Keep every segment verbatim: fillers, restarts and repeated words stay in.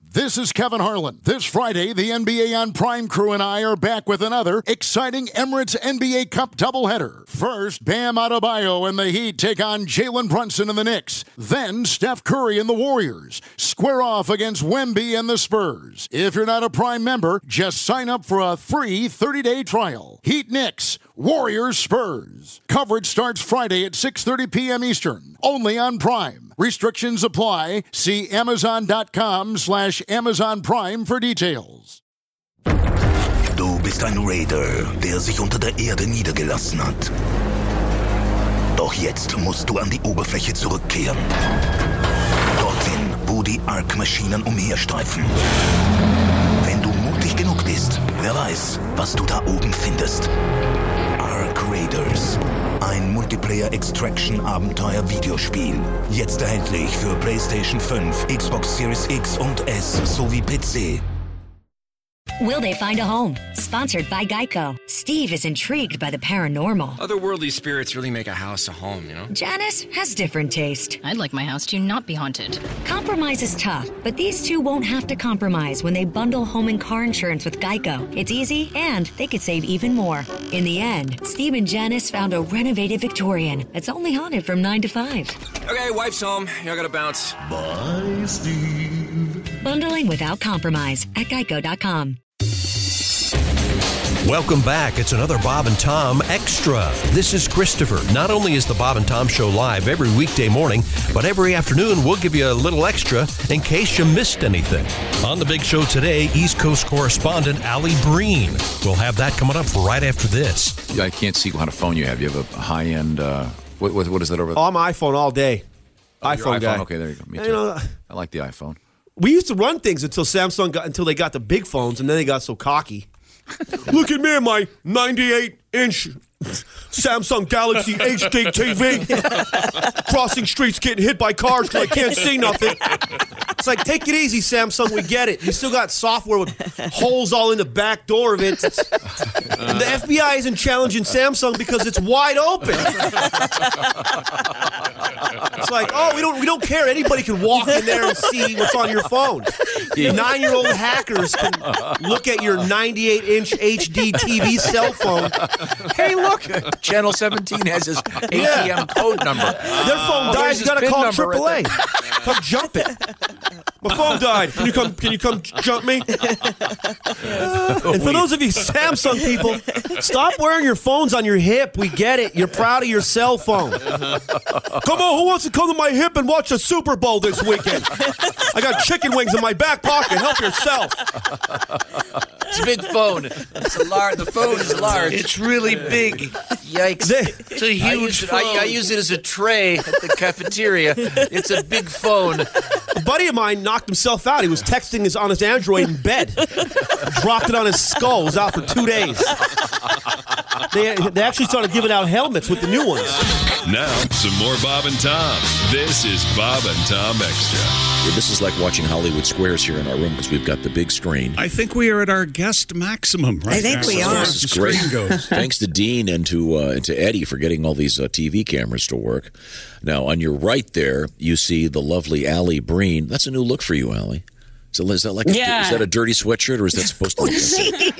This is Kevin Harlan. This Friday, the N B A on Prime crew and I are back with another exciting Emirates N B A Cup doubleheader. First, Bam Adebayo and the Heat take on Jalen Brunson and the Knicks. Then, Steph Curry and the Warriors square off against Wemby and the Spurs. If you're not a Prime member, just sign up for a free thirty-day trial. Heat Knicks, Warriors Spurs. Coverage starts Friday at six thirty p.m. Eastern, only on Prime. Restrictions apply. See Amazon.com slash Amazon Prime for details. Du bist ein Raider, der sich unter der Erde niedergelassen hat. Doch jetzt musst du an die Oberfläche zurückkehren. Dorthin, wo die Ark-Maschinen umherstreifen. Wenn du mutig genug bist, wer weiß, was du da oben findest. Ark Raiders. Ein Multiplayer-Extraction-Abenteuer-Videospiel. Jetzt erhältlich für PlayStation fünf, Xbox Series X und S sowie P C. Will they find a home? Sponsored by Geico. Steve is intrigued by the paranormal. Otherworldly spirits really make a house a home, you know? Janice has different taste. I'd like my house to not be haunted. Compromise is tough, but these two won't have to compromise when they bundle home and car insurance with Geico. It's easy, and they could save even more. In the end, Steve and Janice found a renovated Victorian that's only haunted from nine to five. Okay, wife's home. I gotta bounce. Bye, Steve. Bundling without compromise at geico dot com. Welcome back. It's another Bob and Tom Extra. This is Christopher. Not only is the Bob and Tom Show live every weekday morning, but every afternoon we'll give you a little extra in case you missed anything. On the big show today, East Coast correspondent Allie Breen. We'll have that coming up right after this. I can't see what kind of phone you have. You have a high-end, uh, what, what, what is that over there? Oh, I'm an iPhone all day. Oh, iPhone, iPhone guy. Okay, there you go. Me too. You know, I like the iPhone. We used to run things until Samsung got until they got the big phones, and then they got so cocky. Look at me and my ninety-eight inch Samsung Galaxy H D T V. Crossing streets, getting hit by cars because I can't see nothing. It's like, take it easy, Samsung. We get it. You still got software with holes all in the back door of it. It's, the F B I isn't challenging Samsung because it's wide open. It's like, oh, we don't we don't care. Anybody can walk in there and see what's on your phone. Nine-year-old hackers can look at your ninety-eight inch H D T V cell phone. Hey, look, Channel seventeen has his A T M yeah. code number. Their phone died. You got to call triple A. Right come jump it. My phone died. Can you come? Can you come jump me? And for those of you Samsung people, stop wearing your phones on your hip. We get it. You're proud of your cell phone. Come on, who wants to come to my hip and watch the Super Bowl this weekend? I got chicken wings in my back pocket. Help yourself. It's a big phone. It's a large. The phone is large. It's really big. Yikes! It's a huge I use, it, phone. I, I use it as a tray at the cafeteria. It's a big phone. A buddy of mine knocked himself out. He was texting his on his Android in bed. Dropped it on his skull. Was out for two days. They, they actually started giving out helmets with the new ones. Now, some more Bob and Tom. This is Bob and Tom Extra. Yeah, this is like watching Hollywood Squares here in our room because we've got the big screen. I think we are at our guest maximum right I think now. we are. This is great. Thanks to Dean and to uh, and to Eddie for getting all these uh, T V cameras to work. Now, on your right there, you see the lovely Allie Breen. That's a new look for you, Allie. So is that like a, yeah. is that a dirty sweatshirt or is that supposed to look like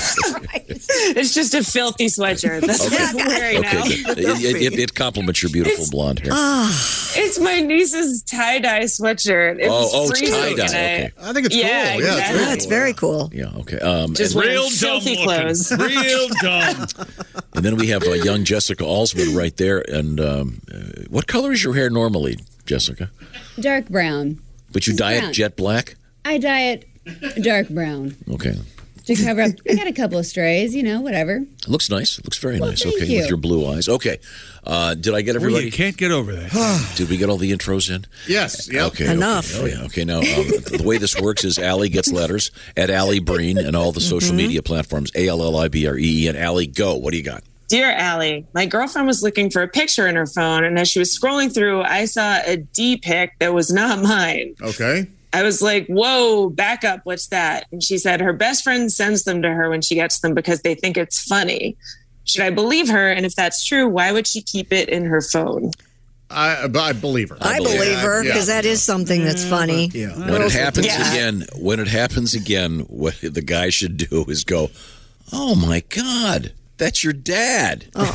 It's just a filthy sweatshirt. That's okay. what I'm wearing okay, now. It, it, it compliments your beautiful it's, blonde hair. It's my niece's tie-dye sweatshirt. It oh, was oh, it's freezing tie-dye. I, Okay. I think it's yeah, cool. Exactly. Yeah, yeah, it's very cool. Yeah, okay. Um, just and, wearing real filthy dumb clothes. Real dumb. And then we have uh, young Jessica Alsman right there. And um, uh, what color is your hair normally, Jessica? Dark brown. But you It's dye brown. it jet black? I dye it dark brown. Okay. To cover up. I got a couple of strays, you know, whatever. It looks nice. It looks very well, nice. Thank Okay, you. with your blue eyes. Okay. Uh, did I get everybody? Well, you can't get over that. Did we get all the intros in? Yes. Yep. Okay. Enough. Okay. Oh, yeah. Okay. Now, um, the way this works is Allie gets letters at Allie Breen and all the social Mm-hmm. media platforms. A L L I B R E E. And Allie, go. What do you got? Dear Allie, my girlfriend was looking for a picture in her phone, and as she was scrolling through, I saw a D pic that was not mine. Okay. I was like, whoa, back up. What's that? And she said her best friend sends them to her when she gets them because they think it's funny. Should I believe her? And if that's true, why would she keep it in her phone? I, I believe her. I, I believe, believe her because yeah. that is something that's funny. Yeah. When it happens again, when it happens again, what the guy should do is go, "Oh my God, that's your dad." Oh.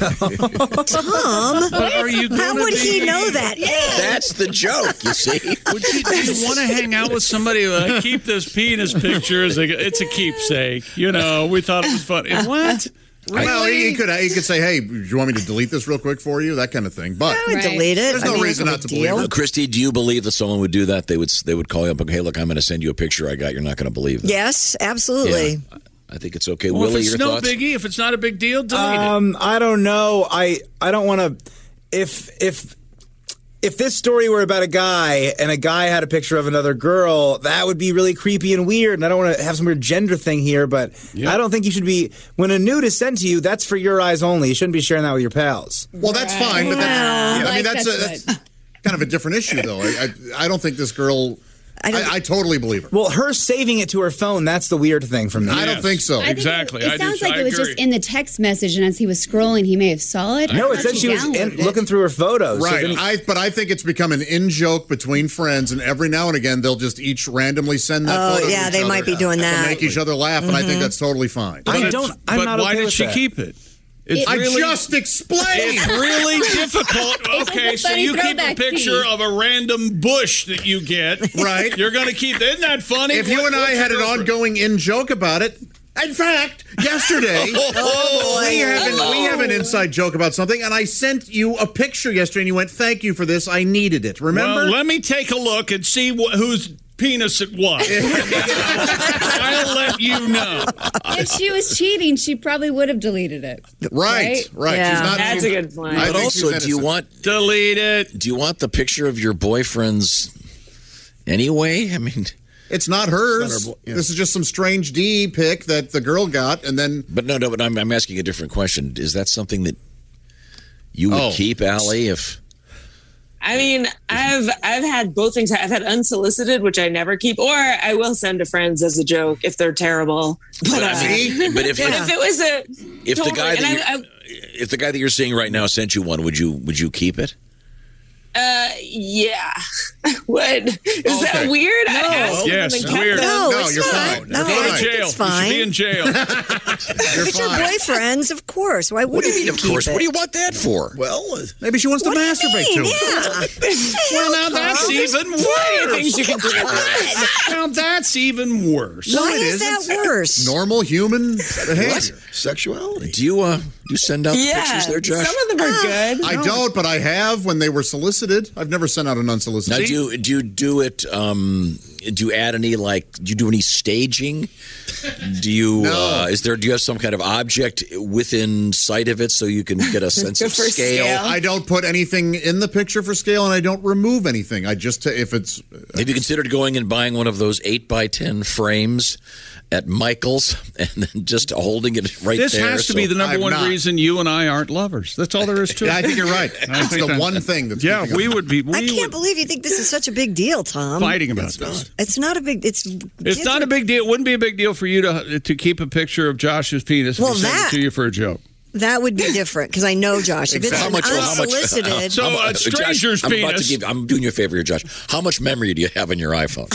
Tom, but are you how would be... he know that? That's the joke, you see. Would you, do you want to hang out with somebody who like, keep this penis picture? As a, it's a keepsake. You know, we thought it was funny. What? Really? Well, he, he could he could say, "Hey, do you want me to delete this real quick for you?" That kind of thing. But I would right. delete it. There's no I mean, reason not to deal. believe it. Christy, do you believe that someone would do that? They would they would call you up and, "Hey, look, I'm going to send you a picture I got. You're not going to believe it." Yes, absolutely. Yeah. I think it's okay. Well, Willie, if it's your no thoughts? biggie, if it's not a big deal, delete um, it. I don't know. I I don't want to. If if if this story were about a guy and a guy had a picture of another girl, that would be really creepy and weird. And I don't want to have some weird gender thing here, but yep. I don't think you should be. When a nude is sent to you, that's for your eyes only. You shouldn't be sharing that with your pals. Well, that's right. fine, but that's, well, yeah, I mean that's, that's, a, that's kind of a different issue, though. I I, I don't think this girl. I, I, I totally believe her. Well, her saving it to her phone, that's the weird thing for me. I don't think so. I think exactly. It, it I sounds do, like I it was agree. just in the text message, and as he was scrolling, he may have saw it. No, it said she was in, looking through her photos. Right. So he, I, but I think it's become an in-joke between friends, and every now and again, they'll just each randomly send that oh, photo yeah, to each they other might be doing that. to make each other laugh, mm-hmm. and I think that's totally fine. I but don't. I'm but not why okay did with she that. keep it? It's I really, just explained. It's really difficult. Okay, so you keep a picture of a random bush that you get. Right. You're going to keep. Isn't that funny? If you what, and I had an ongoing in joke about it. In fact, yesterday oh, we have an, oh. we have an inside joke about something, and I sent you a picture yesterday, and you went, "Thank you for this. I needed it." Remember? Well, let me take a look and see wh- who's. Penis it was. I'll let you know. If she was cheating, she probably would have deleted it. Right, right. right. Yeah. She's not, That's a good point. But also, do you want delete it? Do you want the picture of your boyfriend's anyway? I mean, it's not hers. It's not her, yeah. This is just some strange D pic that the girl got, and then. But no, no. But I'm, I'm asking a different question. Is that something that you would oh. keep, Allie? If I mean, I've I've had both things. I've had unsolicited, which I never keep, or I will send to friends as a joke if they're terrible. But, but, uh, I mean, but if, yeah. if it was a if totally, the guy that I, I, if the guy that you're seeing right now sent you one, would you would you keep it? Uh, yeah. What? Is okay. that weird? No. I yes, it's weird. No, no it's you're not. fine. No, You're Go fine. to jail. It's fine. You should be in jail. You're it's your fine. boyfriend's, of course. Why What wouldn't do you mean, you of keep course? it? What do you want that for? Well, maybe she wants What to do you masturbate mean? to. Yeah. Well, now that's even worse. Things you can do. Now that's even worse. Why it is isn't. that worse? Normal human behavior. What? Sexuality. Do you uh do you send out the Yeah, pictures there, Josh? some of them are good. I don't, but I have when they were solicited. I've never sent out an unsolicited. Now, do you, do you do it? Um, do you add any like? Do you do any staging? Do you? No. Uh, is there? Do you have some kind of object within sight of it so you can get a sense of For scale? scale. I don't put anything in the picture for scale, and I don't remove anything. I just if it's. Have you considered going and buying one of those eight by ten frames at Michael's and then just holding it right this there? This has to so be the number I'm one not. reason you and I aren't lovers. That's all there is to it. Yeah, I think you're right. I It's think the that- one thing that's. Yeah, we would be. We I can't would believe you think this is such a big deal, Tom. fighting about this. It's not a big. It's. It's not a big deal. It wouldn't be a big deal for you to to keep a picture of Josh's penis Well, and send that- it to you for a joke. That would be different because I know Josh. If it's How an much- how much- unsolicited, So I'm- a stranger's Josh, I'm about to penis. give. I'm doing you a favor here, Josh. How much memory do you have on your iPhone?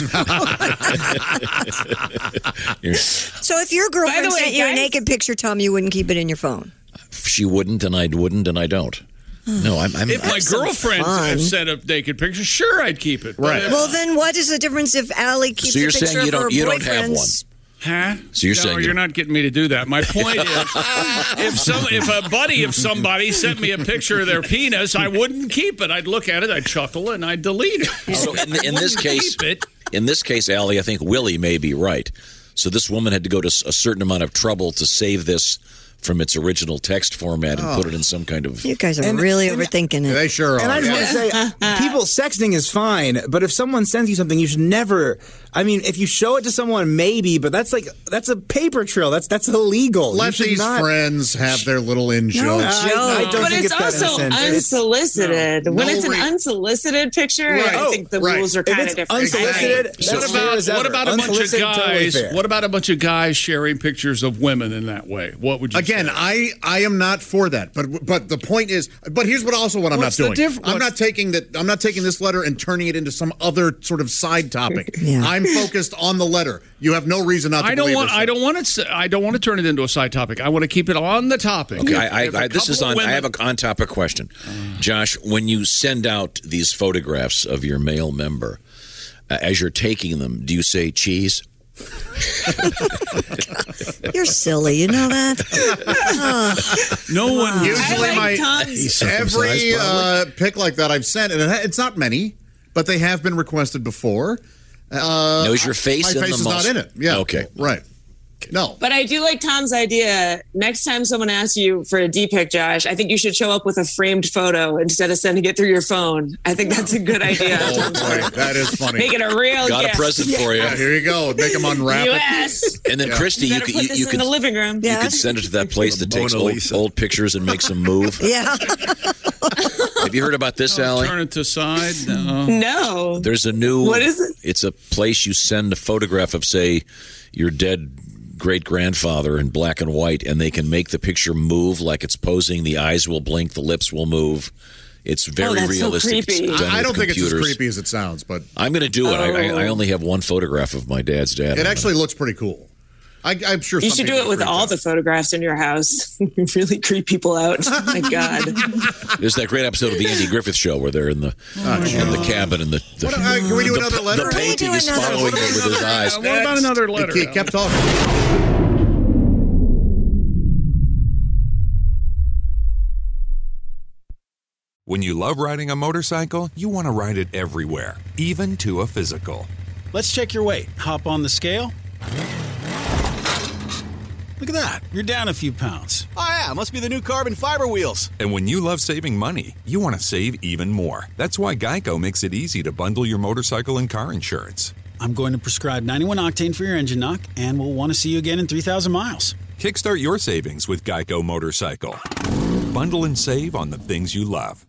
You're- so if your By girlfriend the way, sent you a guys- naked picture, Tom, you wouldn't keep it in your phone. she wouldn't, and I wouldn't, and I don't. No, I'm. I'm If my Have some girlfriend fun. sent a naked picture, sure, I'd keep it. Right. But if- Well, then what is the difference if Allie keeps So you're a picture saying you of her don't- you don't have boyfriend's? Huh? So you're no, saying you- you're not getting me to do that. My point is, if some, if a buddy of somebody sent me a picture of their penis, I wouldn't keep it. I'd look at it, I'd chuckle, and I'd delete it. So in, in this case, Keep it. in this case, Allie, I think Willie may be right. So this woman had to go to a certain amount of trouble to save this from its original text format and Oh. put it in some kind of. You guys are And- really and- overthinking it. They sure are. And I just yeah. want to say, people sexting is fine, but if someone sends you something, you should never I mean, if you show it to someone, maybe, but that's like that's a paper trail. That's that's illegal. Let these not... friends have their little in jokes. No, I, I don't but think it's, it's also that innocent. unsolicited. No. When No it's an re- unsolicited picture, Right. I think the Oh, right. rules are If kind of it's different. unsolicited, Exactly. What that's about fair as what ever. about a bunch of Unsolicited, totally guys? fair. What about a bunch of guys sharing pictures of women in that way? What would you Again, say? I, I am not for that, but but the point is, but here's what also what I'm What's not the doing. diff- I'm what's- not taking that. I'm not taking this letter and turning it into some other sort of side topic. Yeah. I'm focused on the letter. You have no reason not to I don't believe want. this. I don't want to. I don't want to turn it into a side topic. I want to keep it on the topic. Okay, I, If a I, I, this is couple on. of I have women- a on topic question, Josh. When you send out these photographs of your male member, uh, as you're taking them, do you say cheese? You're silly, you know that? No one. Usually, I like my Tom's- every uh, pic like that I've sent, and it, ha- it's not many, but they have been requested before. Uh, No, is your face My in face the is most- not in it. Yeah. Okay. Right. No. But I do like Tom's idea. Next time someone asks you for a D-pic, Josh, I think you should show up with a framed photo instead of sending it through your phone. I think that's a good idea. Oh, boy, that is funny. Make it a real Got gift. a present for you. Yeah, here you go. Make them unwrap U it. S And then, Yeah. Christy, You you better could put you, this you in could the living room. you Yeah. could send it to that place that takes Mona old, Lisa. old pictures and makes them move. Yeah. Have you heard about this, Allie? Turn it to side. No. No. There's a new. What is it? It's a place you send a photograph of, say, your dead great grandfather in black and white, and they can make the picture move like it's posing. The eyes will blink, the lips will move. It's very Oh, that's so realistic. It's creepy. done I with don't think it's as computers. creepy as it sounds, but I'm going to do it. I, I, I Oh. only have one photograph of my dad's dad. it actually looks pretty cool. I, I'm sure You some should do people it with freak all out. the photographs in your house. Really creep people out. Oh my God. There's that great episode of the Andy Griffith Show where they're in the in the cabin and the, the What, uh, can we do the, another letter? the painting is another- following him with his eyes. What about another letter? He kept talking. When you love riding a motorcycle, you want to ride it everywhere, even to a physical. Let's check your weight. Hop on the scale. Look at that. You're down a few pounds. Oh, yeah. Must be the new carbon fiber wheels. And when you love saving money, you want to save even more. That's why Geico makes it easy to bundle your motorcycle and car insurance. I'm going to prescribe ninety-one octane for your engine knock, and we'll want to see you again in three thousand miles. Kickstart your savings with Geico Motorcycle. Bundle and save on the things you love.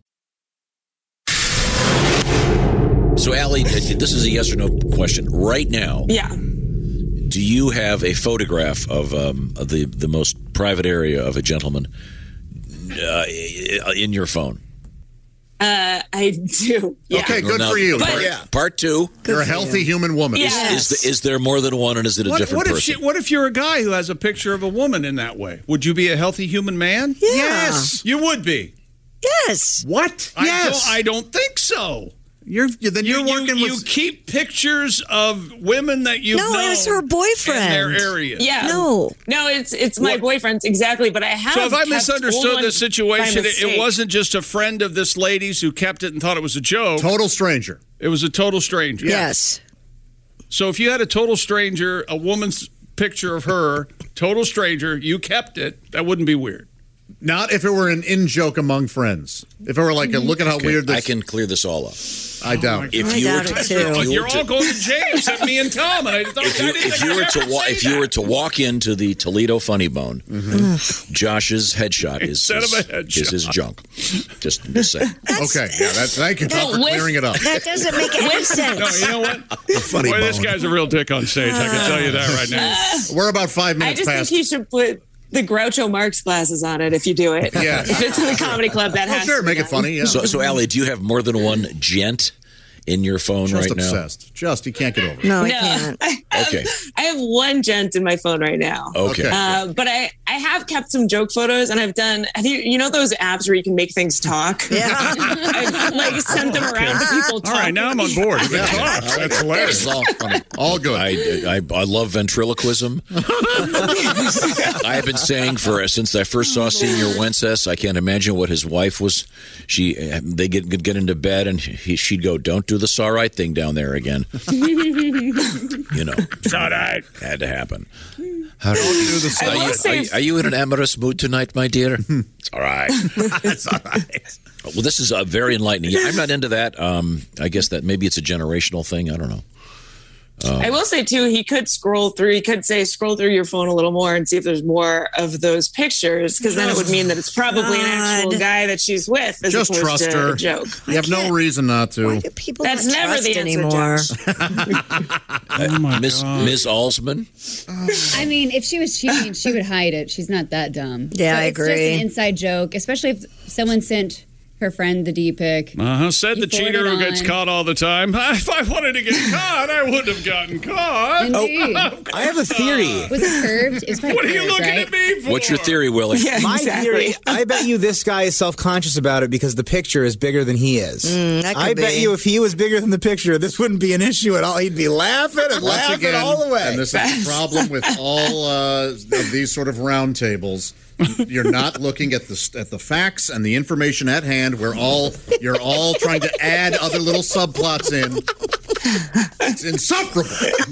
So, Allie, this is a yes or no question. Right now, Yeah. do you have a photograph of, um, of the, the most private area of a gentleman uh, in your phone? Uh, I do. Yeah. Okay, good Well, now, for you. But- Part, yeah. part two. You're a healthy human woman. Yes. Is, the, is there more than one, and is it a What, different what if person? she, what if you're a guy who has a picture of a woman in that way? Would you be a healthy human man? Yeah. Yes, you would be. Yes. What? I Yes. Don't, I don't think so. You're then you're You, working you, you with. keep pictures of women that you No, know it was her boyfriend. in their area. Yeah. No. No, it's it's my What? boyfriend's exactly, but I have. So if I kept misunderstood old the ones situation, by it, it mistake. wasn't just a friend of this lady's who kept it and thought it was a joke. Total stranger. It was a total stranger. Yes. So if you had a total stranger, a woman's picture of her, total stranger, you kept it, that wouldn't be weird. Not if it were an in joke among friends. If it were like a look at how Okay, weird this. I can clear this all up. I doubt it. If I you were doubt to, it, too. if you You're were all to, going to jail except me and Tom, and I thought if I you, didn't if think you were I'd to ever wa- say if you were that. to walk into the Toledo Funny Bone, Josh's headshot is Instead is, of a headshot. is his junk. Just, just saying. Okay, yeah, that, thank you, Tom, for with- clearing it up. That doesn't make any sense. No, you know what? funny Boy, this bone. guy's a real dick on stage. I can tell you that right now. We're about five I minutes just past. think you should put the Groucho Marx glasses on it if you do it. Yeah. If it's in the comedy club, that Oh, has sure, to be make it done. funny. Yeah. So, so Allie, do you have more than one gent in your phone Just right now? obsessed. Just, you can't get over it. No, I No, can't. I have, Okay. I have one gent in my phone right now. Okay. Uh, but I, I have kept some joke photos, and I've done. Have you you know those apps where you can make things talk? Yeah. I've like sent them around to people. All right, now I'm on board. You can talk. That's hilarious. It's all funny. All good. I, I, I love ventriloquism. I have been saying for since I first saw Senior Wences, I can't imagine what his wife was. She they get could get into bed and he, she'd go, "Don't do the saw right thing down there again." You know, It's all right. had to happen. How do you, do the are, I will you, say- are, you, are you in an amorous mood tonight, my dear? It's all right. It's all right. Well, this is uh, very enlightening. Yeah, I'm not into that. Um, I guess that maybe it's a generational thing. I don't know. Uh, I will say too, he could scroll through. He could say, "Scroll through your phone a little more and see if there's more of those pictures," because then it would mean that it's probably an actual guy that she's with, as Just opposed trust to her. a joke. You have no reason not to. People That's not never trust the answer, anymore. Josh. Oh my Miss God. Miss Alsman. I mean, if she was cheating, she would hide it. She's not that dumb. Yeah, So I it's just agree. an inside joke, especially if someone sent her friend the D pic. Uh-huh. Said You the cheater forward who it gets on. caught all the time. If I wanted to get caught, I would have gotten caught. Indeed. I have a theory. Was it curved? It was probably What are you curved, looking right? at me for? What's your theory, Willie? Yeah, My exactly. theory, I bet you this guy is self-conscious about it because the picture is bigger than he is. Mm, that could I bet be. you if he was bigger than the picture, this wouldn't be an issue at all. He'd be laughing and Once laughing again, all the way. and this is the problem with all uh, of these sort of round tables. You're not looking at the at the facts and the information at hand. We're all you're all trying to add other little subplots in. It's insufferable.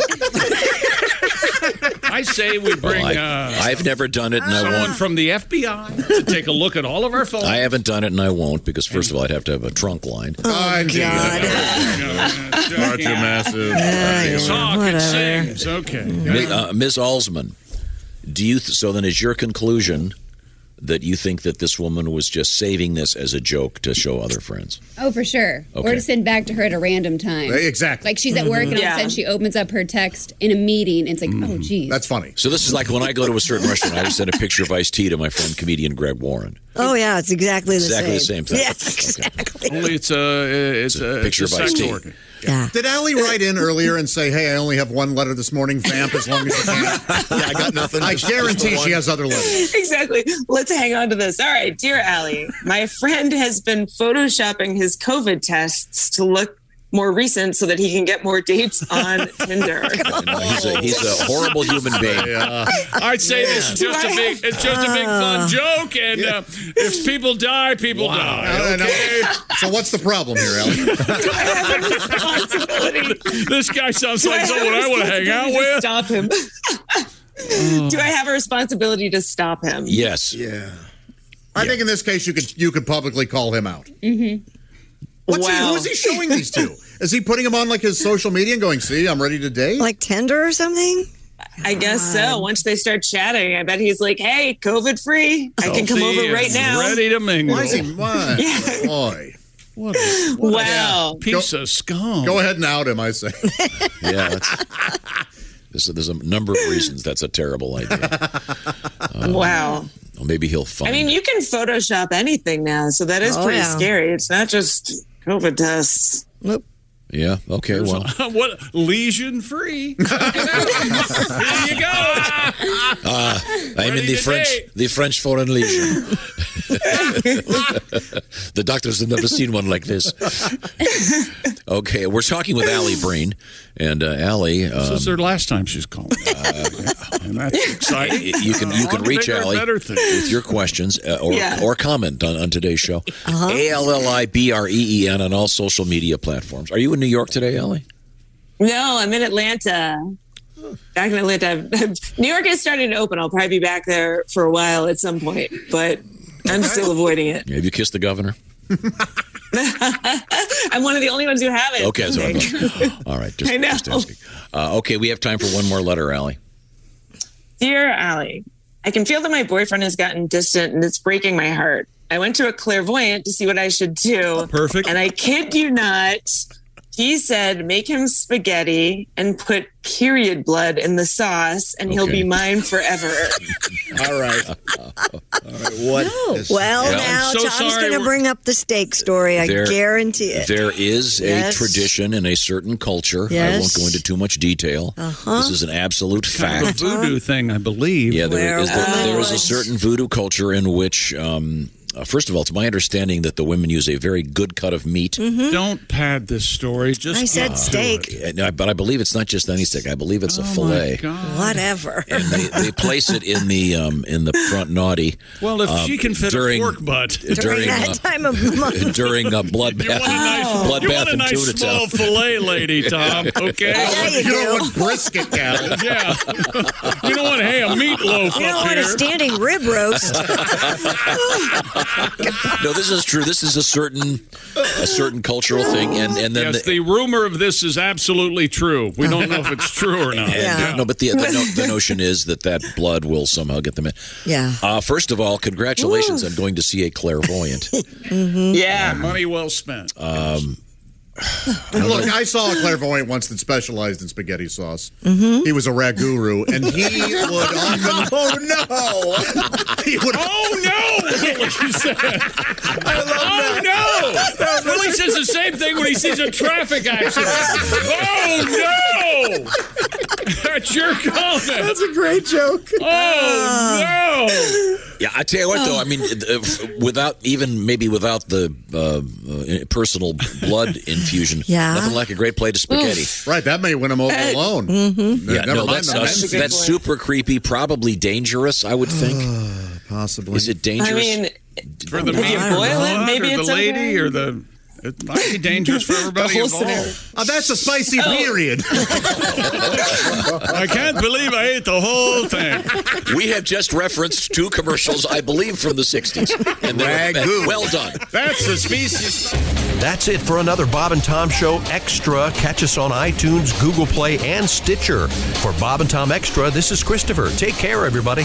I say we bring Well, I, uh, I've never done it, and I someone won't. from the F B I to take a look at all of our phones. I haven't done it, and I won't because first of all, I'd have to have a trunk line. Oh, God. Far too massive. Talk and Whatever. sings. Okay. Mi- uh, Miz Alsman, do you? Th- so then, is your conclusion that you think that this woman was just saving this as a joke to show other friends? Oh, for sure. Or Okay. to send back to her at a random time. Exactly. Like she's at work and all of Yeah. a sudden she opens up her text in a meeting and it's like, oh, geez. That's funny. So this is like when I go to a certain restaurant, I just send a picture of iced tea to my friend comedian Greg Warren. Oh, yeah, it's exactly the Exactly same. the same thing. Yeah, Okay. exactly. Only it's a it's, a, picture it's a of iced sex tea. organ. Yeah. Did Allie write in earlier and say, "Hey, I only have one letter this morning. Vamp as long as you can." Yeah, I got nothing. I Just- just guarantee the she one. has other letters. Exactly. Let's hang on to this. All right, dear Allie, my friend has been photoshopping his COVID tests to look more recent so that he can get more dates on Tinder. No, he's, a, he's a horrible human being. I'd say this is just a big it's just a big fun joke, and uh, if people die, people die. Uh, no. Okay. So what's the problem here, Allie? Do I have a responsibility? This guy sounds Do I like have someone a I want to hang out responsibility to with. Stop him. Do I have a responsibility to stop him? Yes. Yeah. I think in this case you could you could publicly call him out. Mm-hmm. What's he, Wow. who is he showing these to? Is he putting them on like his social media and going, "See, I'm ready to date"? Like Tinder or something? I guess so. Once they start chatting, I bet he's like, "Hey, COVID free. I can come Healthy over right and now." Ready to mingle. Why is he? Why? Yeah. Boy. What a, what Wow. a piece of scum. Go ahead and out him, I say. Yeah. That's, there's, a, there's a number of reasons that's a terrible idea. Um, Wow. Well, maybe he'll find. I mean, you can Photoshop anything now, so that is Oh, pretty yeah. scary. It's not just COVID tests. Nope. Yeah. Okay. Well. what lesion free? Here you go. Uh, I'm in Ready the to French, date. the French Foreign Legion. The doctors have never seen one like this. Okay, we're talking with Allie Breen, and uh, Allie. Um, This is her last time she's calling. Uh, and that's exciting. You can you On can to reach bigger and Allie better things. with your questions uh, or Yeah. or comment on, on today's show. A L L I B R E E N on all social media platforms. Are you in New York today, Allie? No, I'm in Atlanta. Back in Atlanta. New York is starting to open. I'll probably be back there for a while at some point, but I'm still avoiding it. Have you kissed the governor? I'm one of the only ones who haven't. Okay, that's what I thought. All right, just, I know. just asking. Uh, okay, we have time for one more letter, Allie. Dear Allie, I can feel that my boyfriend has gotten distant and it's breaking my heart. I went to a clairvoyant to see what I should do. Perfect. And I kid you not, he said, make him spaghetti and put period blood in the sauce and he'll Okay. be mine forever. All right. All right. What? is- Well, Yeah. now I'm so Tom's sorry going to we're- bring up the steak story. I There- guarantee it. There is a Yes. tradition in a certain culture. I Yes. won't go into too much detail. Uh-huh. This is an absolute Kind of fact. a voodoo thing, I believe. Yeah, there Where is, there, there is a women- certain voodoo culture in which, um, uh, first of all, it's my understanding that the women use a very good cut of meat. Don't pad this story. Just I said get to steak. it. Uh, But I believe it's not just any steak. I believe it's a Oh, fillet. my God. Whatever. And they, they place it in the um, in the front naughty. Well, if um, she can fit during, a fork butt. During during that uh, time of month. during uh, bloodbath, You want a nice, you bloodbath want a and nice tuna small town. fillet, lady, Tom. Okay. Yeah, you You don't do. want brisket, Cal. Yeah. You don't want, hey, a meatloaf You don't up want a here. standing rib roast. No, this is true. This is a certain a certain cultural thing, and and then yes, the, the rumor of this is absolutely true. We don't know if it's true or not. and, Yeah. No, but the the, no, the notion is that that blood will somehow get them in. Yeah. Uh, first of all, congratulations on going to see a clairvoyant. Mm-hmm. Yeah, money well spent. Um, Look, I saw a clairvoyant once that specialized in spaghetti sauce. Mm-hmm. He was a raguru, and he would often. Oh no! He would. Oh no! That's what you said. I love Oh that. no! Willie says the same thing when he sees a traffic accident. Oh no! That's your comment. That's a great joke. Oh no! Yeah, I tell you what, though. I mean, uh, without even maybe without the uh, uh, personal blood infusion, Yeah. nothing like a great plate of spaghetti. Right, that may win him over alone. Mm-hmm. Yeah, Never no, mind that's that. uh, That's a good that's point. super creepy. Probably dangerous. I would think. Possibly. Is it dangerous? I mean, For the if you man or boil it, blood maybe or it's the lady okay. or the. It might be dangerous for everybody The whole involved. scenario. Oh, that's a spicy Oh. period. I can't believe I ate the whole thing. We have just referenced two commercials, I believe, from the sixties. And they're Ragu. well done. That's the species. That's it for another Bob and Tom Show Extra. Catch us on iTunes, Google Play, and Stitcher. For Bob and Tom Extra, this is Christopher. Take care, everybody.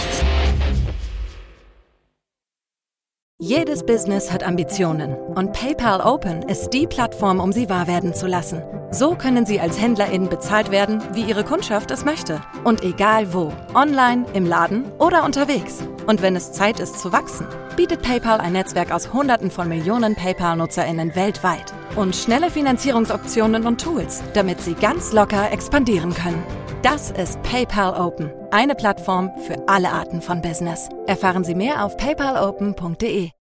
Jedes Business hat Ambitionen und PayPal Open ist die Plattform, um sie wahr werden zu lassen. So können Sie als HändlerInnen bezahlt werden, wie Ihre Kundschaft es möchte. Und egal wo. Online, im Laden oder unterwegs. Und wenn es Zeit ist zu wachsen, bietet PayPal ein Netzwerk aus Hunderten von Millionen PayPal-NutzerInnen weltweit. Und schnelle Finanzierungsoptionen und Tools, damit Sie ganz locker expandieren können. Das ist PayPal Open. Eine Plattform für alle Arten von Business. Erfahren Sie mehr auf paypal open punkt de.